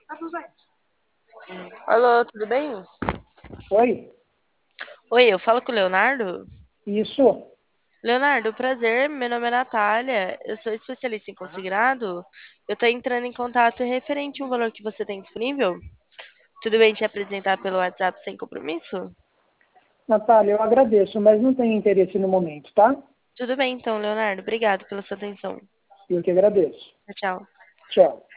Alô, tudo bem? Oi? Oi, eu falo com o Leonardo? Isso? Leonardo, prazer, meu nome é Natália, eu sou especialista em consignado. Eu tô entrando em contato referente ao valor que você tem disponível. Tudo bem te apresentar pelo WhatsApp sem compromisso? Natália, eu agradeço, mas não tenho interesse no momento, tá? Tudo bem então, Leonardo, obrigado pela sua atenção. Eu que agradeço. Tchau, tchau. Tchau.